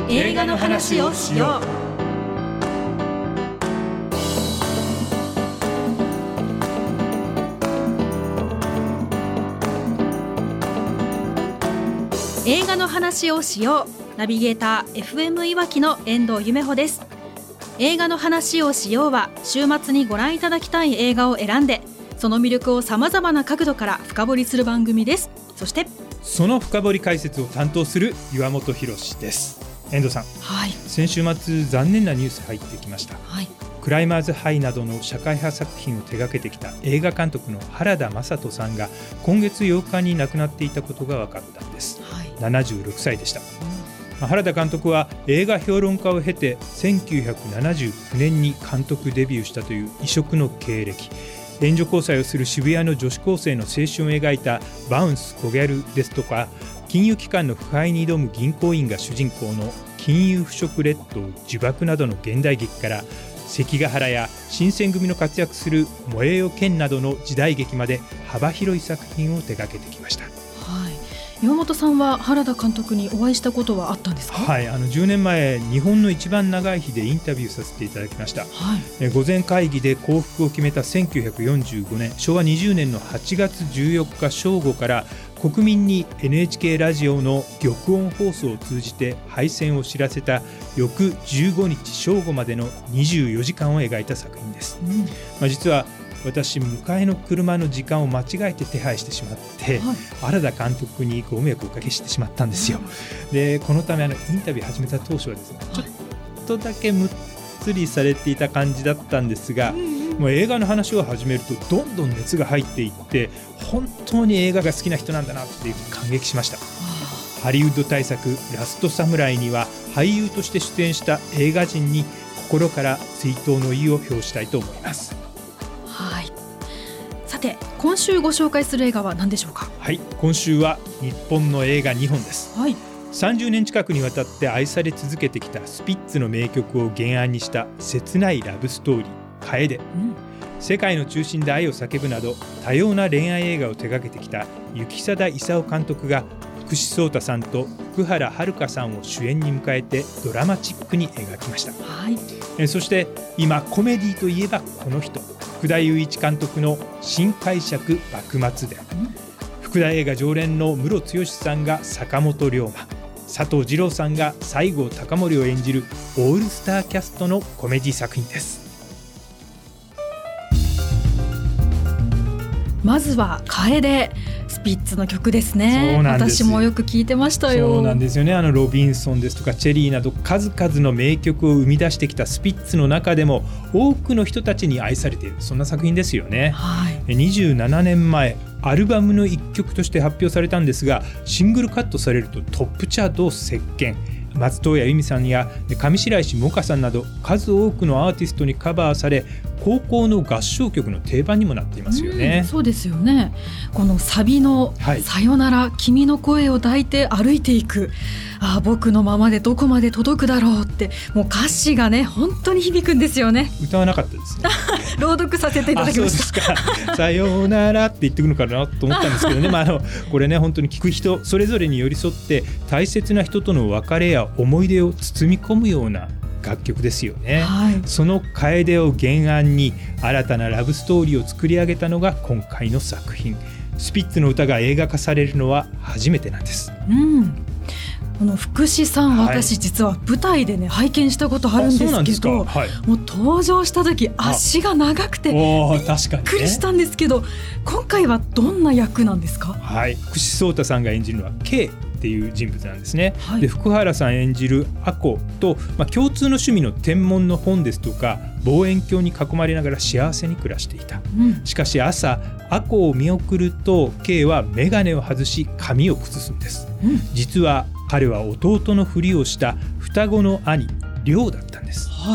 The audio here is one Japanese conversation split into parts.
映画の話をしよう。映画の話をしよう。ナビゲーター FM いわきの遠藤夢穂です。映画の話をしようは、週末にご覧いただきたい映画を選んで、その魅力をさまざまな角度から深掘りする番組です。そしてその深掘り解説を担当する岩本博です。遠藤さん、 はい、 先週末残念なニュース入ってきました、 はい、 クライマーズハイなどの社会派作品を手掛けてきた映画監督の原田雅人さんが今月8日に亡くなっていたことが分かったんです、はい、76歳でした、原田監督は映画評論家を経て1979年に監督デビューしたという異色の経歴。援助交際をする渋谷の女子高生の青春を描いたバウンスコギャルですとか、金融機関の腐敗に挑む銀行員が主人公の金融腐食列島呪縛などの現代劇から、関ヶ原や新選組の活躍する燃えよ剣などの時代劇まで幅広い作品を手掛けてきました。 岩本さんは原田監督にお会いしたことはあったんですか？ はい、10年前日本の一番長い日でインタビューさせていただきました、はい、午前会議で降伏を決めた1945年昭和20年の8月14日正午から国民に NHK ラジオの玉音放送を通じて敗戦を知らせた翌15日正午までの24時間を描いた作品です、実は私、迎えの車の時間を間違えて手配してしまって、はい、原田監督にご迷惑をおかけしてしまったんですよ、でこのためインタビュー始めた当初はですね、ちょっとだけむっつりされていた感じだったんですが、もう映画の話を始めるとどんどん熱が入っていって、本当に映画が好きな人なんだなっていう感激しました。ハリウッド大作ラストサムライには俳優として出演した映画人に心から追悼の意を表したいと思います。 はい、さて今週ご紹介する映画は何でしょうか？ はい、今週は日本の映画2本です、はい、30年近くにわたって愛され続けてきたスピッツの名曲を原案にした切ないラブストーリー楓、世界の中心で愛を叫ぶなど多様な恋愛映画を手掛けてきた行定勲監督が福士蒼汰さんと福原遥さんを主演に迎えてドラマチックに描きました、はい、そして今コメディといえばこの人、福田雄一監督の新解釈幕末伝、福田映画常連のムロツヨシさんが坂本龍馬、佐藤二朗さんが西郷隆盛を演じるオールスターキャストのコメディ作品です。 まずは楓、スピッツの曲ですね。 そうなんです。 私もよく聞いてましたよ。 そうなんですよね。ロビンソンですとかチェリーなど数々の名曲を生み出してきたスピッツの中でも多くの人たちに愛されている、そんな作品ですよね、はい、27年前アルバムの一曲として発表されたんですが、シングルカットされるとトップチャートを席巻。松任谷由実さんや上白石萌歌さんなど数多くのアーティストにカバーされ、高校の合唱曲の定番にもなっていますよね、 そうですよね。このサビの、さよなら君の声を抱いて歩いていく、僕のままでどこまで届くだろうって、もう歌詞がね本当に響くんですよね。 歌わなかったですね朗読させていただきました。 そうですかさよならって言ってくるのかなと思ったんですけどね、これね本当に聞く人それぞれに寄り添って大切な人との別れや思い出を包み込むような楽曲ですよね、はい、その楓を原案に新たなラブストーリーを作り上げたのが今回の作品。スピッツの歌が映画化されるのは初めてなんです、 この福士さん、私実は舞台でね拝見したことあるんですけど、もう登場した時足が長くてびっくりしたんですけど、今回はどんな役なんですか？ はい、福士蒼汰さんが演じるのは Kっていう人物なんですね、で福原さん演じるアコと、共通の趣味の天文の本ですとか望遠鏡に囲まれながら幸せに暮らしていた、しかし朝アコを見送ると K は眼鏡を外し髪を崩すんです、実は彼は弟のふりをした双子の兄亮だったんです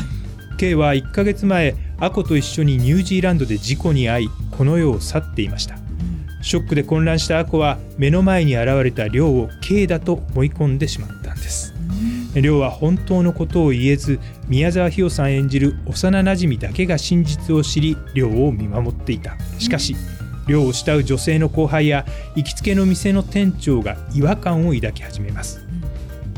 、K は1ヶ月前アコと一緒にニュージーランドで事故に遭いこの世を去っていました、ショックで混乱したアコは目の前に現れた亮を K だと思い込んでしまったんです、亮は本当のことを言えず、宮沢ひよさん演じる幼なじみだけが真実を知り亮を見守っていた。しかし亮を慕う女性の後輩や行きつけの店の店長が違和感を抱き始めます。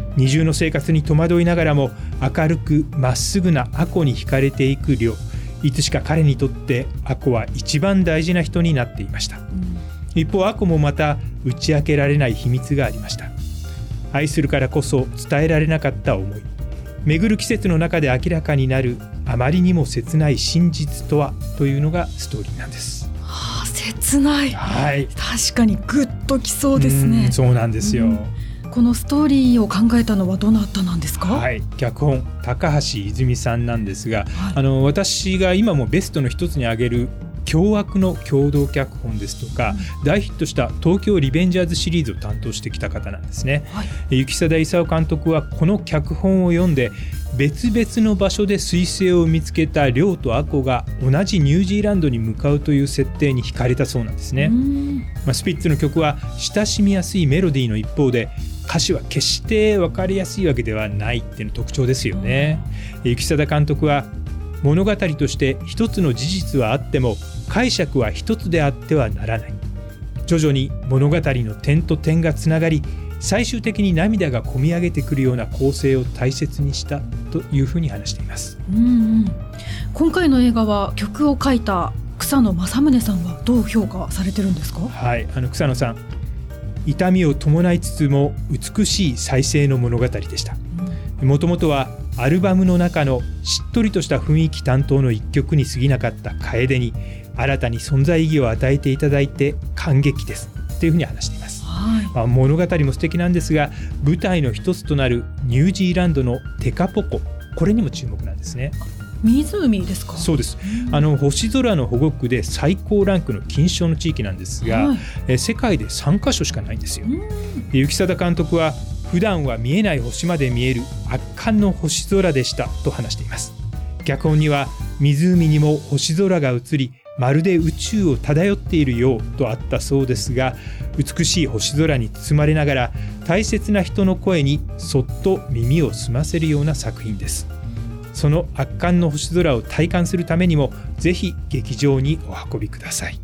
二重の生活に戸惑いながらも明るくまっすぐなアコに惹かれていく亮。いつしか彼にとってアコは一番大事な人になっていました。一方アコもまた打ち明けられない秘密がありました。愛するからこそ伝えられなかった思い、巡る季節の中で明らかになるあまりにも切ない真実とは、というのがストーリーなんです。 切ない、はい、確かにグッときそうですね。 そうなんですよ。 このストーリーを考えたのはどなたなんですか？ はい、脚本高橋泉さんなんですが、私が今もベストの一つに挙げる凶悪の共同脚本ですとか、大ヒットした東京リベンジャーズシリーズを担当してきた方なんですね。行定勲監督はこの脚本を読んで、別々の場所で彗星を見つけた亮とアコが同じニュージーランドに向かうという設定に惹かれたそうなんですね。スピッツの曲は親しみやすいメロディーの一方で、歌詞は決して分かりやすいわけではないっていうの特徴ですよね。行定監督は物語として一つの事実はあっても解釈は一つであってはならない。徐々に物語の点と点がつながり、最終的に涙がこみ上げてくるような構成を大切にしたというふうに話しています。 今回の映画は曲を書いた草野正宗さんはどう評価されてるんですか？ はい、草野さん、痛みを伴いつつも美しい再生の物語でした。もともとはアルバムの中のしっとりとした雰囲気担当の一曲に過ぎなかった楓に新たに存在意義を与えていただいて感激ですというふうに話しています。物語も素敵なんですが、舞台の一つとなるニュージーランドのテカポコ、これにも注目なんですね。 湖ですか？ そうです。星空の保護区で最高ランクの金賞の地域なんですが、世界で3カ所しかないんですよ。行定監督は普段は見えない星まで見える圧巻の星空でしたと話しています。脚本には湖にも星空が映り、まるで宇宙を漂っているようとあったそうですが、美しい星空に包まれながら大切な人の声にそっと耳を澄ませるような作品です。その圧巻の星空を体感するためにもぜひ劇場にお運びください。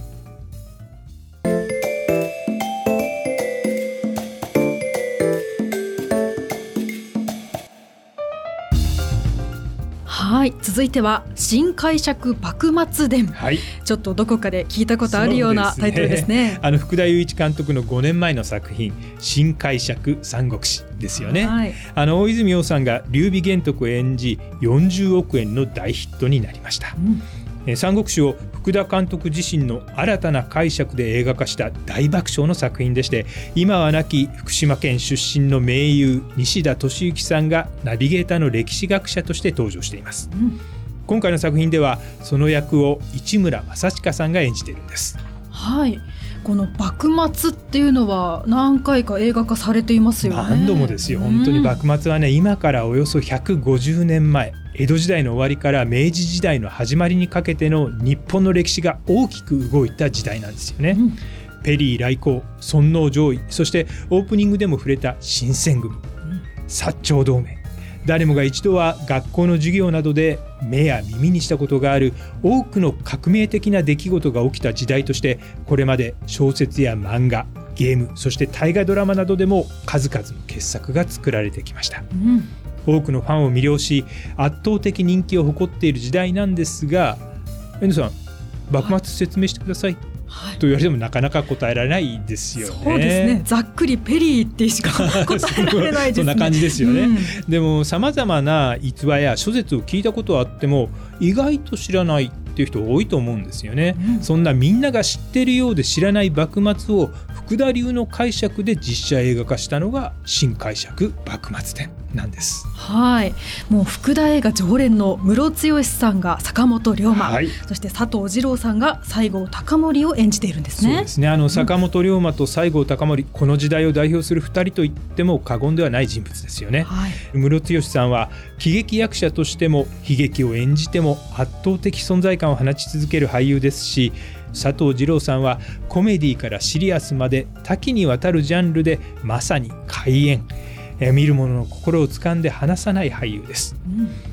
はい、続いては新解釈幕末伝、ちょっとどこかで聞いたことあるようなタイトルですね。 福田雄一監督の5年前の作品新解釈三国志ですよね。大泉洋さんが劉備玄徳を演じ40億円の大ヒットになりました。三国志を福田監督自身の新たな解釈で映画化した大爆笑の作品でして、今は亡き福島県出身の名優西田敏行さんがナビゲーターの歴史学者として登場しています。今回の作品ではその役を市村正親さんが演じているんです。 はい、この幕末っていうのは何回か映画化されていますよね。 何度もですよ。本当に幕末はね、今からおよそ150年前、江戸時代の終わりから明治時代の始まりにかけての日本の歴史が大きく動いた時代なんですよね。ペリー来航、尊王攘夷、そしてオープニングでも触れた新選組、薩長同盟、誰もが一度は学校の授業などで目や耳にしたことがある多くの革命的な出来事が起きた時代として、これまで小説や漫画、ゲーム、そして大河ドラマなどでも数々の傑作が作られてきました。多くのファンを魅了し圧倒的人気を誇っている時代なんですが、遠藤さん、幕末説明してくださいと言われてもなかなか答えられないですよね。 そうですね、ざっくりペリーってしか答えられないですね。 そんな感じですよね。でもさまざまな逸話や諸説を聞いたことはあっても意外と知らないっていう人多いと思うんですよね。そんなみんなが知ってるようで知らない幕末を福田流の解釈で実写映画化したのが新解釈幕末伝なんです。 はい、もう福田映画常連のムロツヨシさんが坂本龍馬、そして佐藤二朗さんが西郷隆盛を演じているんですね。 そうですね。坂本龍馬と西郷隆盛、この時代を代表する2人と言っても過言ではない人物ですよね。ムロツヨシさんは喜劇役者としても悲劇を演じても圧倒的存在感を放ち続ける俳優ですし、佐藤二朗さんはコメディからシリアスまで多岐にわたるジャンルでまさに怪演、見る者の心を掴んで離さない俳優です。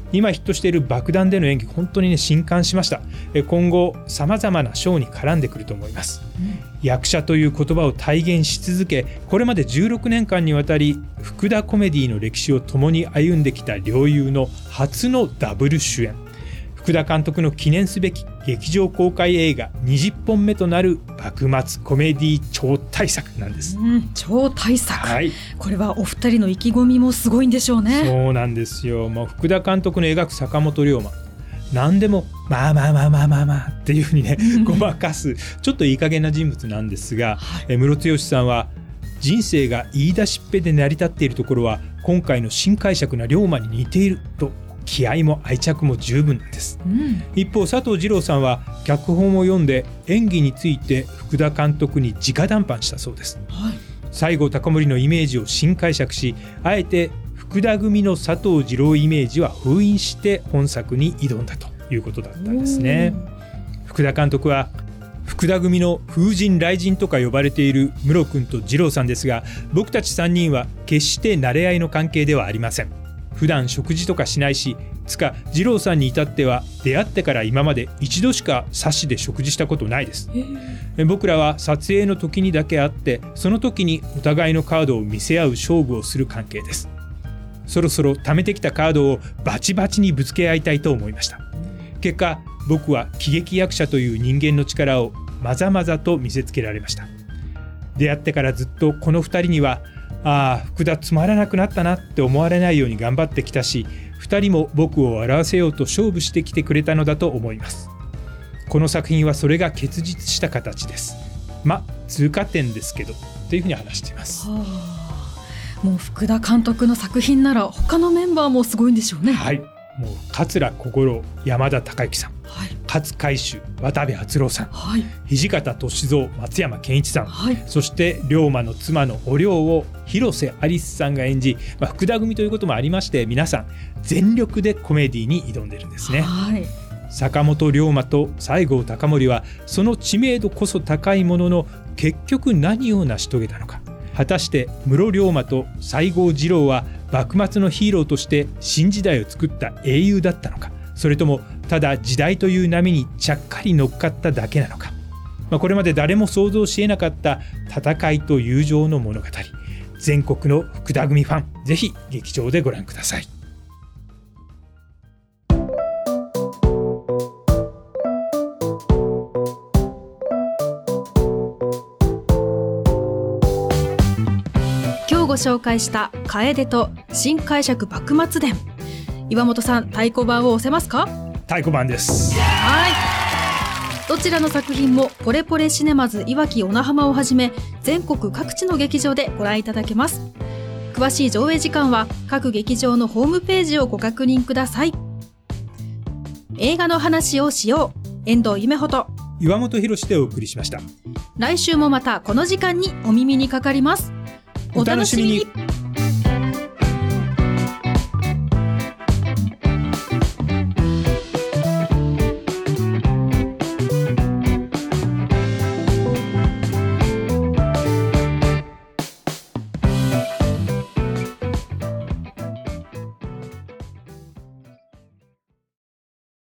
今ヒットしている爆弾での演技、本当にね震撼しました。今後さまざまな賞に絡んでくると思います、役者という言葉を体現し続け、これまで16年間にわたり福田コメディの歴史を共に歩んできた両雄の初のダブル主演、福田監督の記念すべき劇場公開映画20本目となる幕末コメディ超大作なんです、 超大作、 はい、 これはお二人の意気込みもすごいんでしょうね。 そうなんですよ。もう福田監督の描く坂本龍馬、何でもまあっていうふうにねごまかすちょっといい加減な人物なんですが、ムロツヨシさんは人生が言い出しっぺで成り立っているところは今回の新解釈な龍馬に似ていると気合も愛着も十分なんです、一方佐藤二朗さんは脚本を読んで演技について福田監督に直談判したそうです、西郷隆盛のイメージを新解釈し、あえて福田組の佐藤二朗イメージは封印して本作に挑んだということだったんですね。福田監督は福田組の風神雷神とか呼ばれているムロ君と二朗さんですが、僕たち3人は決して慣れ合いの関係ではありません。普段食事とかしないし、つか二朗さんに至っては出会ってから今まで一度しかサシで食事したことないです。僕らは撮影の時にだけ会って、その時にお互いのカードを見せ合う勝負をする関係です。そろそろ貯めてきたカードをバチバチにぶつけ合いたいと思いました。結果僕は喜劇役者という人間の力をまざまざと見せつけられました。出会ってからずっとこの2人には福田つまらなくなったなって思われないように頑張ってきたし、2人も僕を笑わせようと勝負してきてくれたのだと思います。この作品はそれが結実した形です。通過点ですけどというふうに話しています。 もう福田監督の作品なら他のメンバーもすごいんでしょうね。 はい、もう桂小五郎、山田孝之さん、勝海舟、渡部篤郎さん、土方歳三、松山ケンイチさん、そして龍馬の妻のお龍を広瀬アリスさんが演じ、福田組ということもありまして、皆さん全力でコメディに挑んでるんですね。坂本龍馬と西郷隆盛はその知名度こそ高いものの、結局何を成し遂げたのか。果たして室龍馬と西郷二郎は幕末のヒーローとして新時代を作った英雄だったのか、それともただ時代という波にちゃっかり乗っかっただけなのか。これまで誰も想像しえなかった戦いと友情の物語、全国の福田組ファン、ぜひ劇場でご覧ください。 ご紹介した楓と新解釈幕末伝、岩本さん太鼓判を押せますか？ 太鼓判です。 どちらの作品もポレポレシネマズいわき小名浜をはじめ全国各地の劇場でご覧いただけます。詳しい上映時間は各劇場のホームページをご確認ください。映画の話をしよう、遠藤夢穂と岩本博でお送りしました。 来週もまたこの時間にお耳にかかります。お楽しみに。